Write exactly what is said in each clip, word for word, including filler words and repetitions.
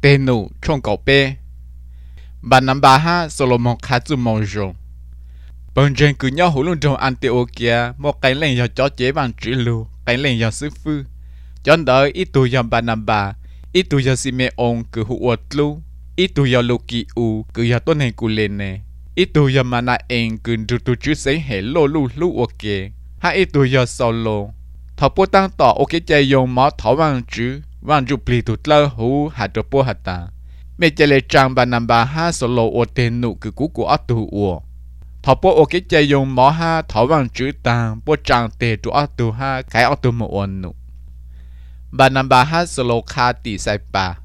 tên nụ trong cậu bê. Bà năm bà ha Solomon khá chú mong rộng. Bọn dân cứ nhau hữu luôn trong Antioquia một cái lệnh do cho chế bằng chữ lưu, cái lệnh do sư phu. Chọn đợi ít tù do bà năm bà, ít tù do Simeon cứ hữu ột lưu, ít tù do Lô Kỳ U cứ do tôn hình cụ lên nè. Ít tù do Mana En cứ rủ tù chữ xây hệ lô lưu lưu ok. Hai ít tù do Solo. Thọ bố tăng tỏ ok chạy dùng mó thỏ vàng chữ, vàng rụp lì tụt lơ hữu hạt trò bố hạt ta. Mẹ chạy lệ trang bà năm bà ha Solo ổ tên nụ cứ cú của ớt tù ủa. Thọ bố ok chạy dùng mó ha thỏ vàng chữ tàng bố trang tê tụ ớt tù ha cái ớt tù mộ ổn nụ. Bà năm bà ha Solo khá tỷ sai bà.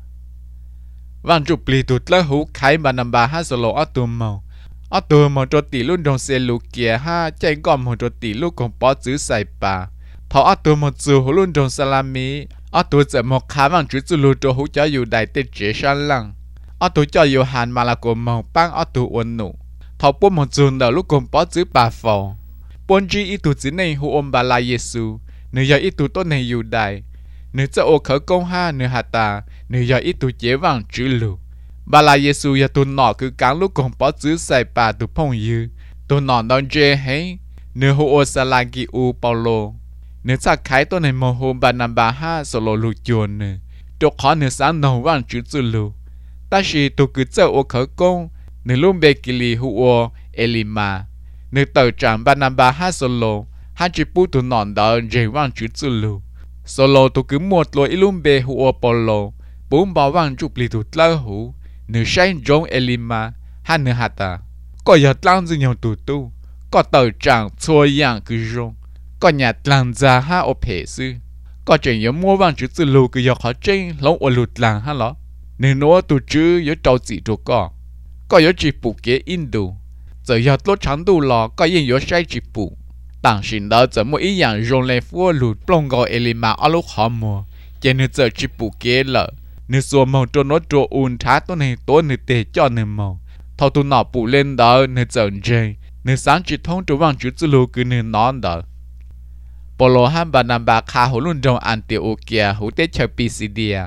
Vàng rụp lì tụt lơ hữu cái bà năm bà ha Solo ớt tù màu. Ớt tù màu cho tỷ luôn đồng xe lù kia ha chạy gom màu cho tỷ lúc còn bó chữ sai bà. Thọ ớt tù một dù hữu luôn đồng salami. Ớt tù sẽ một khá vàng chữ chữ lù cho hữu cho dù đại tế chế sáng lăng. Ớt tù cho dù hàn mà là của màu băng ớt tù ổn nụ. Thọ bố một dù đỡ lúc còn bó chữ bà phò. Bốn chí ít tù chữ này hữu ôm bà la Giê-xu. Nếu giờ ít tù tốt này dù đại. Nếu cho ô khởi công ha nếu hạ ta. Nếu giờ ít tù chế vàng chữ lù. Bà la Giê-xu giờ tù nọ cứ cán lúc còn bó chữ sai bà tù phong dư. Tù nọ đón dê hấy. Nếu hữu ô xa la ghi u Paulo. Nếu chắc khái tôi này mô hôn bà nằm bà ha Solo lù chuồn nè. Tôi khó nếu sáng nấu vàng chữ chữ lù. Ta chỉ tôi cứ chờ ô khởi công. Nếu luôn bê kỳ lì hữu ô Elima. Nếu tờ trạng bà nằm bà ha Solo. Hắn chỉ bú tù nọn đỡ dây vàng chữ chữ lù. Solo tôi cứ một lối luôn bê hữu ô Paulo. Bốn bảo vàng chụp lì tù lơ hữu. Nếu sáng giống Elima. Hắn nếu hạt ta. Có giờ tăng dư nhau tù tu. Có tờ trạng chua dạng cứ rong. Có nhà làng già ha ở phê sư. Có chuyện yếu mua vàng chữ chữ lù cứ yếu khó chênh lâu ở lụt làng ha lọ. Nên nó tù chữ yếu trâu chỉ trô có. Có yếu chỉ phụ kế in đủ. Giờ yếu tốt chẳng đủ lọ có yên yếu sai chỉ phụ. Tàng xin đó giờ mỗi ý dạng rong lên phua lụt plong gò elima ở lúc khó mua. Chỉ nên giờ chỉ phụ kế lợ. Nên xua màu trô nó trô ùn thá tốt này tốt nên tê cho nên màu. Thọ tù nọ phụ lên đó nên giờ dây. Nên sáng chỉ thông trô vàng chữ chữ lù cứ nên nón đó. Paulo ham bà nằm bà khá hữu luôn trong Antioquia hữu tế chờ Pisidia.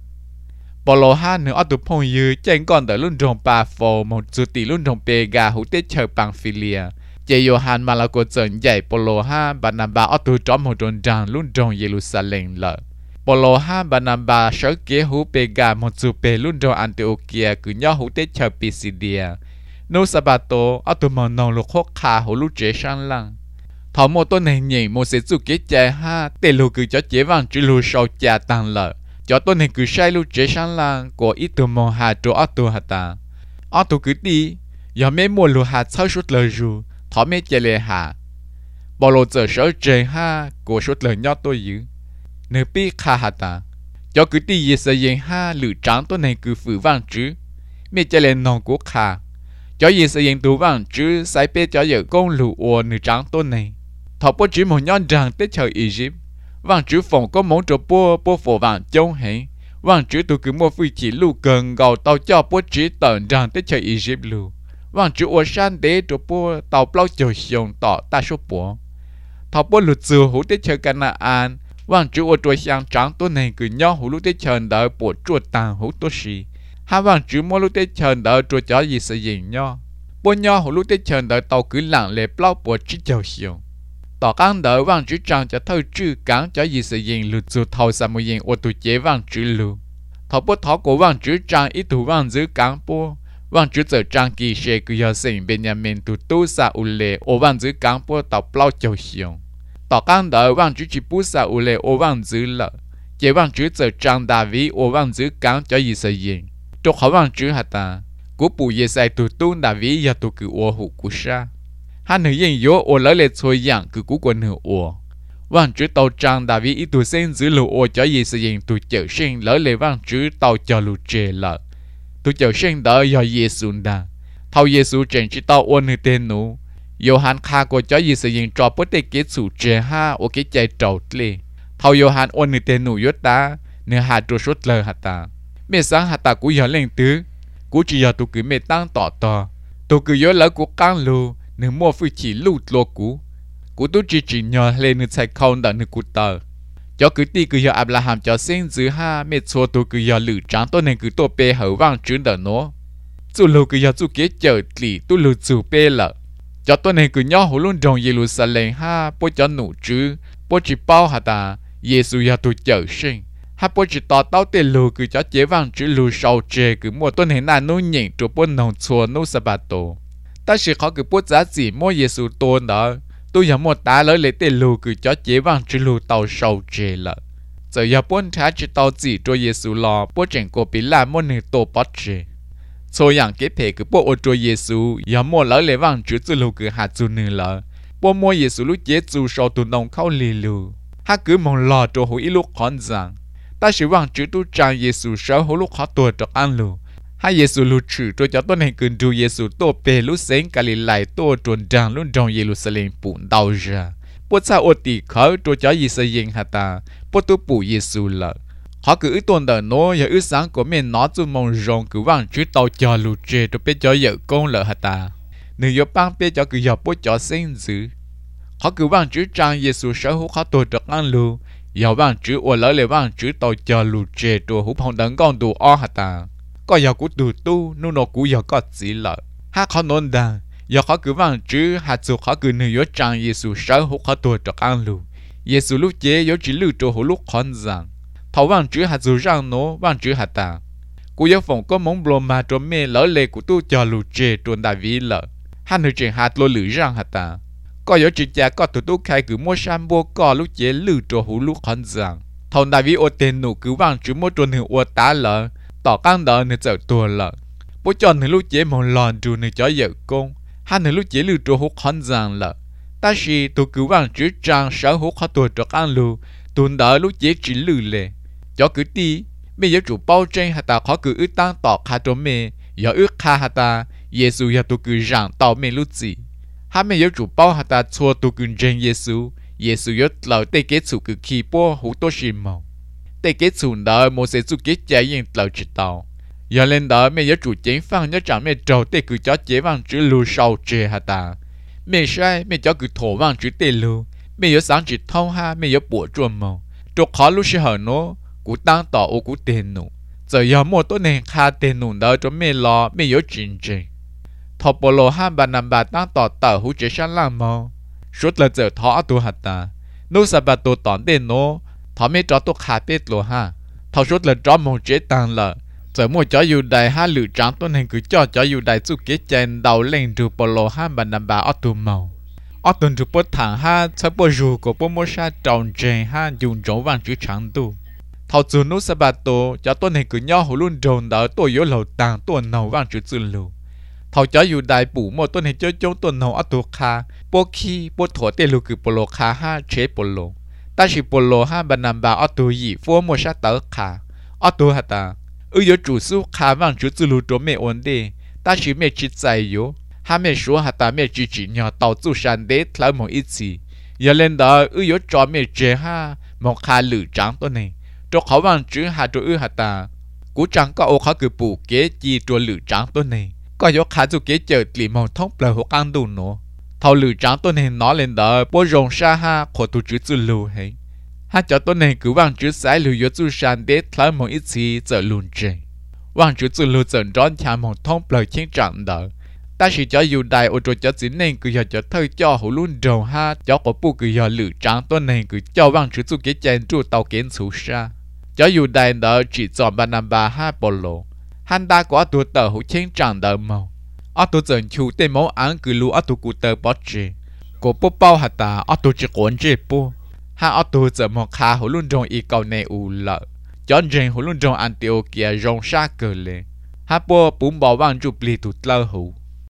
Paulo ham nếu ở tù phong dư chênh còn tới luôn trong bà phô một chú tỷ luôn trong Pega hữu tế chờ Pamphylia. Chế Johan mà là cô dẫn dạy Paulo ham bà nằm bà ở tù trong một tròn trang luôn trong Jerusalem lợ. Paulo ham bà nằm bà sở kế hữu Pega một chú Pê luôn trong Antioquia cứ nhỏ hữu tế chờ Pisidia. Nô Sabato ở tù màu nông lục khóc khá hữu lúc chế sang lăng. Thọ một tôn này nhỉ một sẽ chú kế chạy ha. Tê lù cứ cho chế vàng chữ lù sau chà tăng lợ. Cho tôn này cứ sai lù chế sáng làng. Của ít tù mong hà trô ớt tù hạt ta. Ớt tù cứ đi. Giờ mê mua lù hạt sau suốt lời rù. Thọ mê chạy lệ hạ. Bỏ lù giờ sở chế ha. Của suốt lời nhó tôi dữ. Nếu bí khá hạt ta. Cho cứ đi dễ sở dành ha. Lự tráng tôn này cứ phử vàng chữ. Mê chạy lệ nông của khá. Cho dễ sở dành tù vàng chữ. Sai bê cho giờ công lù ổ nữ tráng tôn này. Thọ bố chỉ một nhon rằng tới chờ Egypt. Vàng chữ phòng có món trò bố bố phổ vàng chống hẹn. Vàng chữ tụ cứ mua phi chỉ lù gần gầu tàu cho bố chỉ tận rằng tới chờ Egypt lù. Vàng chữ ổ san đế trò bố tàu bao chờ xiong tỏ ta số bố. Thọ bố lụt dừa hữu tới chờ Canaan. Vàng chữ ổ trò sang trắng tối này cứ nhỏ hữu lúc tới chờ đợi bố chuột tàng hữu tốt xì. Hai vàng chữ mua lúc tới chờ đợi trò chó gì sẽ dành nhỏ. Bố nhỏ hữu lúc tới chờ đợi tàu cứ lặng lệ bao bố chỉ chờ xiong. Tỏ cán đỡ vàng chữ trang cho thơ chữ cán cho gì sự diện lụt dù thầu xa một diện ô tù chế vàng chữ lù. Thọ bố thọ của vàng chữ trang ít tù vàng giữ cán bố. Vàng chữ giờ trang kỳ xê cứ giờ sinh bên nhà mình tù tu xa ủ lệ ô vàng giữ cán bố tàu bao châu xiong. Tỏ cán đỡ vàng chữ chỉ bú xa ủ lệ ô vàng giữ lợ. Chế vàng chữ giờ trang đà ví ô vàng giữ cán cho gì sự diện. Trục khó vàng chữ hạt ta. Cú bù dê xài tù tu đà ví giờ tù cứ ô hụ cú xa. Hắn nữ yên yếu ô lỡ lệ xôi dạng cứ cú quân nữ ô. Vàng chữ tàu trang đà vì ít tù sen giữ lù ô cho gì sự diện tù chở sinh lỡ lệ vàng chữ tàu cho lù trề lợ. Tù chở sinh đỡ do Giê-xu đà. Thâu Giê-xu trên chữ tàu ô nữ tên nụ. Yêu hắn khá cô cho gì sự diện cho bố tê kết sủ trề ha ô cái chạy trầu lê. Thâu yêu hắn ô nữ tên nụ yốt ta. Nữ hà trô sốt lờ hạt ta. Mẹ sáng hạt ta cú yếu lên tứ. Cú chỉ yếu tù cứ mẹ tăng tỏ tỏ. Tù cứ yếu lỡ cú căng lù. Nếu mua phi chỉ lụt lô cú. Cú tú chỉ chỉ nhờ lên nữ chạy không đợi nữ cú tờ. cho cứ ti cứ giờ Abraham cho sinh giữ ha mẹ xua tu cứ giờ lử trắng tôi nên cứ tôi bê hậu vang chuyến đỡ nó chú lù cứ giờ chú kế chờ lì tu lù chú bê lợ cho tôi nên cứ nhau hồ luôn trong Jerusalem ha bố cho nụ chứ bố chỉ bao hả ta Giêsu giờ tu chờ sinh ha bố chỉ tỏ tao tiền lù cứ cho chế vang chữ lù sau chê cứ mua tôi nên là nô nhện cho bố nông chùa nô sa bà tổ ta chỉ khó cứ bố giá gì mua Giêsu tôn đó tôi giờ mua tá lấy lấy tiền lù cứ cho chế vang chữ lù tàu sau chê lợ giờ giờ bố trả chỉ tao gì cho Giêsu lo bố chẳng có bị làm mua nên tổ bắt chê số dạng cái thể cứ bộ ô tô Giêsu giờ mua lỡ lấy vàng chữ từ lù cứ hạt từ nửa lỡ bộ mua Giêsu lúc chế từ sau từ nông khâu lì lù ha cứ mong lo cho hối lúc khó rằng ta sử vàng chữ tu trang Giêsu sau hối lúc khó tuổi cho ăn lù ha Giêsu lù chữ cho cho tôi này cứ du Giêsu tô bề lúc sáng cả lì lại tô chuẩn trang lúc trong Jerusalem bùn đau ra bộ sao ô tì khó cho cho Giêsu yên hạt ta bộ tu bù Giêsu lợ họ cứ ước tuần đời nó giờ ước sáng của mình nó cho mong rong cứ vang chữ tàu cho lù chê cho biết cho vợ con lợ hả ta nếu giờ bang biết cho cứ giờ bố cho sinh dữ họ cứ vang chữ trang Giêsu sở hữu họ tôi được ăn lù giờ vang chữ ô lỡ lại vang chữ tàu cho lù chê cho hữu phong đấng con đồ o hả ta có giờ cũng đồ tu nu nó cũng giờ có gì lợ ha họ nói đàng giờ họ cứ vang chữ hạt số họ cứ nếu giờ trang Giêsu sở hữu họ tôi được ăn lù Giêsu lúc chế giờ chỉ lù cho hữu lúc con rằng thầu vang chữ hạt dù răng nó vang chữ hạt ta cú giáo phòng có món blo mà cho mẹ lỡ lệ của tu cho lù chê tuần đại vi lợ hắn người chuyện hạt lô lử răng hạt ta có giáo chữ cha có tụi tu khai cứ mua sam bua có lúc chế lử cho hú lúc khẩn rằng thầu đại vi ô tên nụ cứ vang chữ mua tuần hiệu ô tá lợ tỏ căng đỡ nơi chợ tua lợ bố cho nơi lúc chế mong lòn trù nơi cho vợ công hắn nơi lúc chế lử cho hú khẩn rằng lợ ta chỉ tụi cứ vang chữ trang sở hú khó tuổi cho ăn lù tuần đỡ lúc chế chỉ lử lệ cho cứ đi bây giờ chủ bao tranh hạt ta khó cứ ước tăng tỏ khá cho mẹ giờ ước khá hạt ta Giêsu giờ tôi cứ rằng tỏ mẹ lúc gì hắn bây giờ chủ bao hạt ta chua tôi cứ tranh Giêsu Giêsu giờ lỡ tê kết chủ cứ khi bố hú tôi xin màu tê kết chủ đó một sẽ chủ kết trái yên lỡ chỉ tàu giờ lên đó bây giờ chủ chén phăng nhớ chẳng mẹ trâu tê cứ cho chế vang chữ lưu sau chê hạt ta mẹ sai mẹ cho cứ thổ vang chữ tê lưu mẹ giờ sáng chỉ thông ha mẹ giờ bùa chuồn màu cho khó lúc sẽ hở nó cú tăng tỏ ô cú tiền nụ giờ giờ mua tôi nên khai tiền nụ đó cho mẹ lo mẹ nhớ chuyện gì thọ bộ lô hai bà nằm bà tăng tỏ tờ hú chế sáng làm mò suốt là giờ thọ tôi hạt ta nô sa bà tôi tỏn tiền nô thọ mẹ cho tôi khai biết lô ha thọ suốt là cho một chế tăng lợ giờ mua cho dù đại hai lựa trắng tôi nên cứ cho cho dù đại chú kế chèn đầu lên từ bộ lô hai bà nằm bà ở tù màu ở tuần từ bộ thẳng ha cho bộ dù của bộ mua sa trồng chèn ha dùng chỗ vàng chữ trắng tu thầu chủ nô sa bà tổ cho tôi này cứ nhau hồ luôn trồn đỡ tôi yếu lầu tàng tôi nấu vang chữ chữ lù thầu cho dù đại bù một tôi này chơi chống tôi nấu ở tổ kha bố khi bố thổ tê lù cứ bồ lô kha ha chế bồ lô ta chỉ bồ lô ha bà nằm bà ở tổ gì phố mua sát tớ kha ở tổ hả ta ư yếu chủ su kha vang chữ chữ lù cho mẹ ổn đi ta chỉ mẹ chỉ dạy yếu ha mẹ số hả ta mẹ chỉ chỉ nhỏ tàu tu sàn đế lấy một ít gì giờ lên đó ư yếu cho mẹ chế ha một kha lử trắng tôi này cho khó vang chữ hạt cho ư hạt ta cú trắng có ô khó cứ bù kế chi cho lử trắng tôi này có yếu khá cho kế chờ lì màu thông bờ hộp ăn đủ nó thầu lử trắng tôi này nó lên đó bố rồng sa ha khổ tu chữ chữ lù hay ha cho tôi này cứ vang chữ sải lù yếu chữ sàn đế lấy một ít gì giờ lùn chê vang chữ chữ lù dần rón chả màu thông bờ chiến trận đó ta chỉ cho dù đại ô tô cho chính nên cứ giờ cho thời cho hữu luôn đầu ha cho có bu cứ giờ lử trắng tôi này cứ cho vang chữ chữ kế chèn trụ tàu kiến số sa cho dù đại đó chỉ chọn ba năm ba hai bộ lô hắn đã có tuổi tờ hữu chiến trận đờ màu ở tuổi dần chủ tên máu án cứ lưu ở tuổi cụ tờ bớt chê cổ bố bao hạt ta ở tuổi chỉ cuốn chê bố ha ở tuổi dần một khá hữu luôn trong ý cầu này u lợ cho nên hữu luôn trong Antioquia rong xa cờ lệ ha bố bún bảo vang chụp lì tụt lơ hữu